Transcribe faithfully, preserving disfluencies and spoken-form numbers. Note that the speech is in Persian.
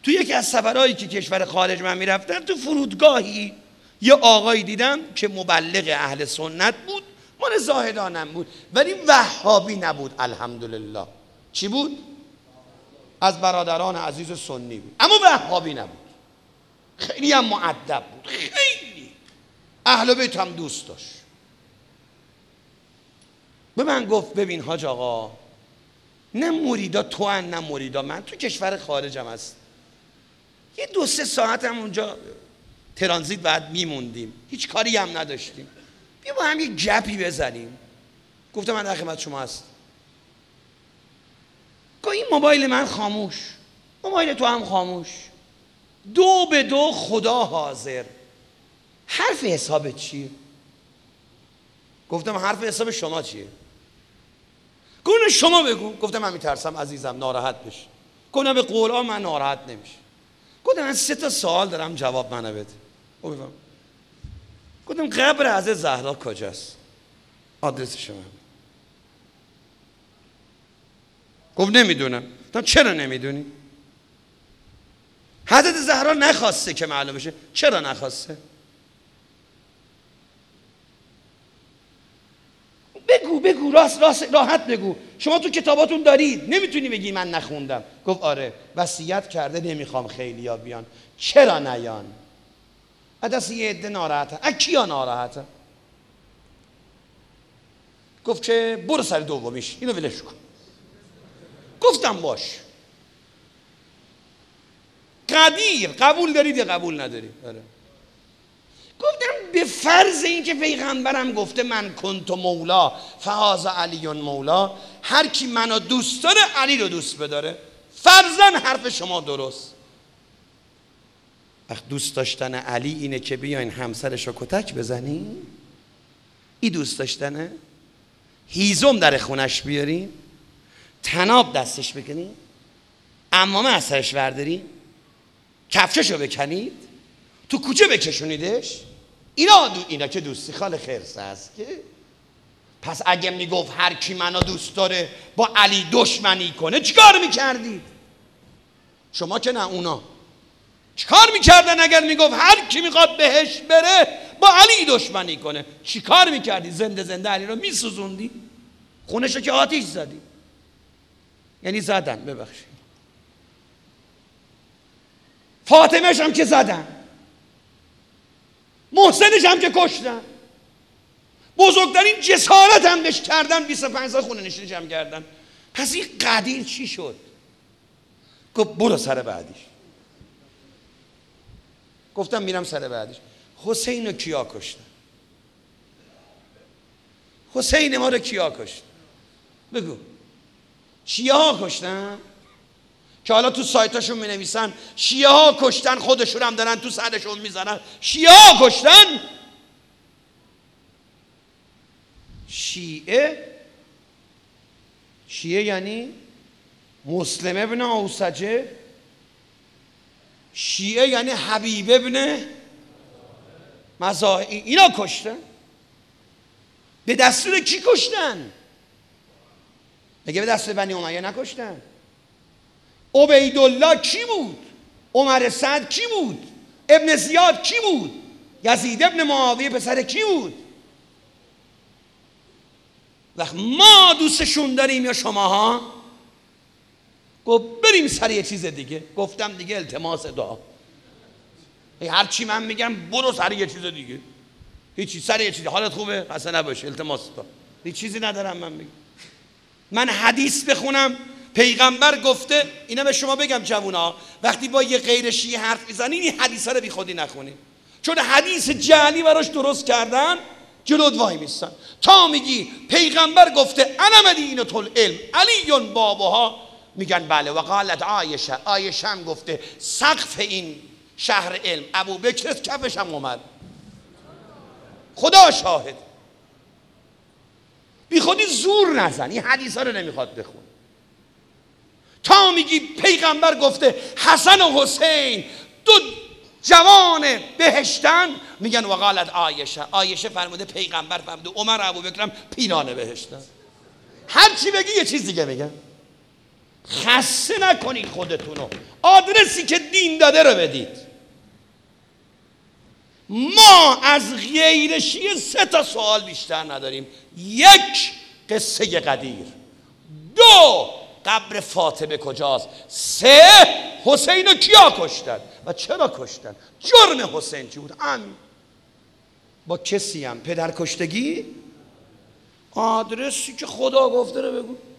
تو یکی از سفرهایی که کشور خارج من میرفتم، تو فرودگاهی یه آقایی دیدم که مبلغ اهل سنت بود، مال زاهدانم بود، ولی وهابی نبود. الحمدلله. چی بود؟ از برادران عزیز سنی بود، اما وهابی نبود. خیلی هم مؤدب بود، خیلی اهل بیت هم دوست داشت. به من گفت ببین حاج آقا، نه مریدا تو ان نه مریدا من، تو کشور خارجم هست، یه دو سه ساعت هم اونجا ترانزیت بعد میموندیم، هیچ کاری هم نداشتیم، بیا با هم یه گپی بزنیم. گفتم من در خدمت شما هست. گفت این موبایل من خاموش، موبایل تو هم خاموش، دو به دو خدا حاضر، حرف حسابت چیه؟ گفتم حرف حساب شما چیه؟ گفتم شما بگو. گفتم من میترسم عزیزم ناراحت بشی. گفتم به قولا من ناراحت نمیشه. گفتم من سه تا سوال دارم جواب منو بده. گفتم گفتم قبر حضرت زهرا کجاست؟ آدرس شما. گفت نمیدونم. گفتم چرا نمیدونی؟ حضرت زهرا نخواسته که معلوم بشه. چرا نخواسته؟ بگو بگو راست راست راحت بگو، شما تو کتاباتون دارید، نمیتونی بگی من نخوندم. گفت آره وصیت کرده نمیخوام خیلیا بیان. چرا نیان؟ دست یه عده ناراحته. از کیا ناراحته؟ گفت که برو سر دومیش، اینو ولش کن. گفتم باش. قدیر قبول دارید یا قبول ندارید؟ آره. گفتم به فرض اینکه پیغمبرم گفته من کنت مولا فهذا علی مولا، هر کی منو دوست داره علی رو دوست بداره، فرضاً حرف شما درست. وقت دوست داشتن علی اینه که بیاین همسرشو کتک بزنی؟ ای دوست داشتنه؟ هیزم در خونش بیاری؟ تناب دستش بکنی؟ عمامه از سرش ورداری؟ کفششو بکنید؟ تو کوچه بکشونیدش؟ اینا دو اینا که دوستی خال خرسه است که. پس اگه میگفت هر کی منو دوست داره با علی دشمنی کنه چیکار میکردید؟ شما که نه، اونا چیکار میکردن اگر میگفت هر کی میخواد بهش بره با علی دشمنی کنه؟ چیکار میکردی؟ زنده زنده علی رو میسوزوندی؟ خونشو که آتیش زدی. یعنی زدن، ببخشید، فاطمه‌ش هم که زدن، محسنش هم که کشتن، بزرگترین جسارت هم بهش کردن، بیست و پنج سال خونه نشینش هم کردن. پس این قدیر چی شد؟ گفت برو سر بعدیش. گفتم میرم سر بعدیش. حسین رو کیا کشتن؟ حسین ما رو کیا کشتن؟ بگو. شیعه ها کشتن؟ که حالا تو سایتاشون می نویسن شیعه ها کشتن، خودشون هم دارن تو سرشون میزنن شیعه ها کشتن. شیعه شیعه یعنی مسلم ابن اوسجه، شیعه یعنی حبیب ابن مزاحم. اینا کشتن. به دستور کی کشتن؟ مگه به دستور بنی امیه نکشتن؟ عبیدالله کی بود؟ عمر سعد کی بود؟ ابن زیاد کی بود؟ یزید ابن معاویه پسر کی بود؟ وقت ما دوستشون داریم یا شماها؟ گفت بریم سر یه چیز دیگه. گفتم دیگه التماس دعا. هر چی من میگم برو سر یه چیز دیگه. هیچی، سر یه چیز. حالت خوبه؟ خسته نباشه، التماس دعا. هیچ چیزی ندارم من بگم. من حدیث بخونم پیغمبر گفته، اینا به شما بگم جوونا، وقتی با یه غیر شیعه حرف میزنین این حدیثا رو بی خودی نخونین، چون حدیث جعلی براش درست کردن جلوت وای میستن. تا میگی پیغمبر گفته انا مدینة العلم علی بابها، میگن بله. و قالت عایشه، عایشه هم گفته سقف این شهر علم ابو بکر، کفش هم عمر. خدا شاهد. بی خودی زور نزن، این حدیثا رو نمیخواد بخون. تا میگی پیغمبر گفته حسن و حسین دو جوان بهشتن، میگن وقالت عایشه، عایشه فرموده، پیغمبر فرموده، عمر ابو بکرم پیران بهشتن. هر چی بگی یه چیز دیگه میگن. خسته نکنید خودتونو. آدرسی که دین داده رو بدید. ما از غیر شیعه سه تا سوال بیشتر نداریم. یک، قصه قدیر. دو، قبر فاطمه کجاست. سه، حسین رو کیا کشتن و چرا کشتن، جرم حسین چی بود. همین. با کسی هم پدر کشتگی، آدرسی که خدا گفته رو بگو.